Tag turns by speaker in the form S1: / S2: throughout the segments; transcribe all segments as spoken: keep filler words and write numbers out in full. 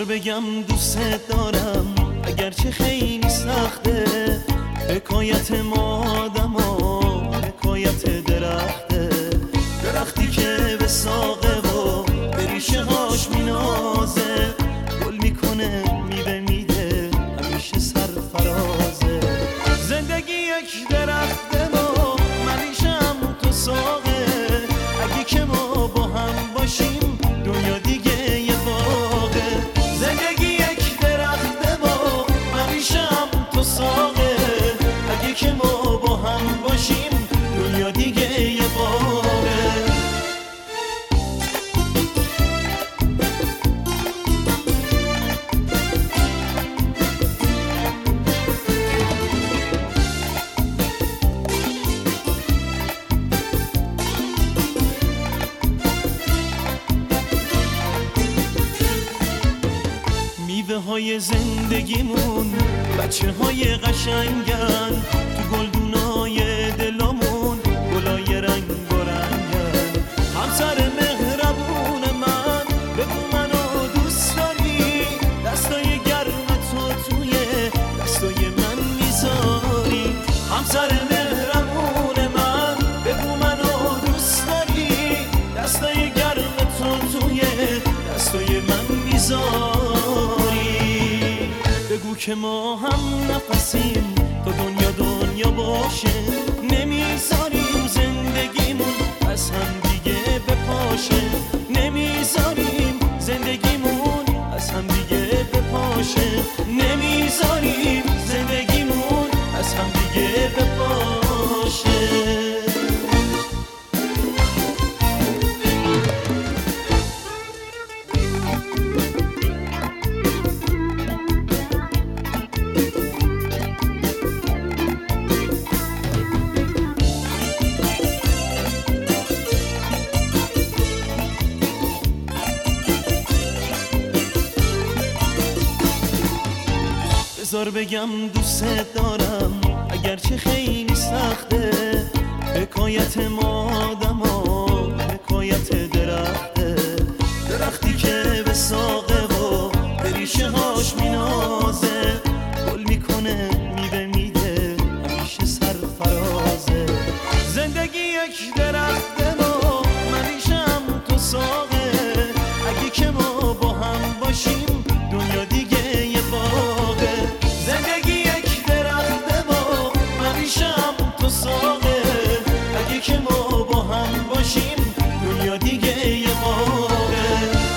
S1: بذار بگم دوست دارم اگرچه خیلی سخته، حکایت ما آدم ها حکایت درخته، درختی که به ساقه و به ریشه هاش مینازه، گل میکنه میوه میده همیشه سرفرازه. زندگی یک درخته و من ریشم تو ساقه، اگه که ما با هم باشیم دنیا دیگه یه باغه. زندگی یک درخته و من ریشم تو ساقه، اگه که ما با هم باشیم دنیا دیگه یه باغه. میوه های زندگیمون بچه های قشنگن، تو گلدونای دلامون گلای رنگ و رنگن. همسر مهربون من بگو منو دوست داری، دستای گرم تو توی دستای من میذاری. همسر مهربون من بگو منو دوست داری، دستای گرم تو توی دستای من میذاری. بگو که ما هم نفسیم تا دنیا دنیا باشه، نمیذاریم زندگیمون از هم دیگه بپاشه، نمیذاریم زندگیمون از هم دیگه بپاشه، نمیذاریم زندگیمون از هم دیگه بپاشه. بذار بگم دوست دارم اگرچه خیلی سخته، حکایت ما آدم ها حکایت درخته، درختی که به ساقه و به ریشه هاش مینازه، گل میکنه میوه میده همیشه سرفرازه. زندگی یک درخته و من ریشم تو ساقه، اگه که ما با هم باشیم دنیا دیگه یه باغه. زندگی یک درخته با من ریشم تو ساقه، اگه که ما با هم باشیم دنیا دیگه یه باغه.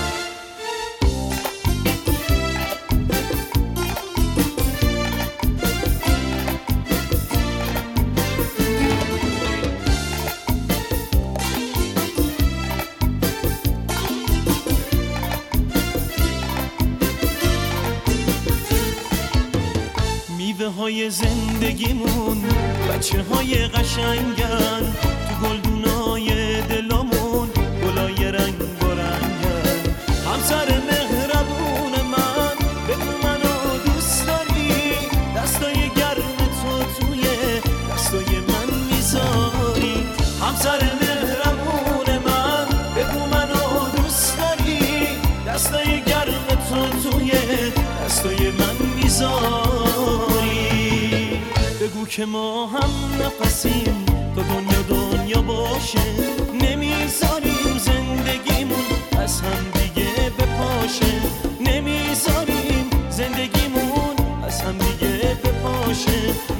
S1: میوه های زندگیمون بچه های قشنگن، تو گلدونای دلامون گلای رنگ و رنگن. همسر مهربون من بگو منو دوست داری، دستای گرم تو توی دستای من میذاری. همسر مهربون من بگو منو دوست داری، دستای گرم تو توی دستای من میذاری. بگو که ما هم نفسیم تا دنیا دنیا باشه، نمیذاریم زندگیمون از هم دیگه بپاشه، نمیذاریم زندگیمون از هم دیگه بپاشه،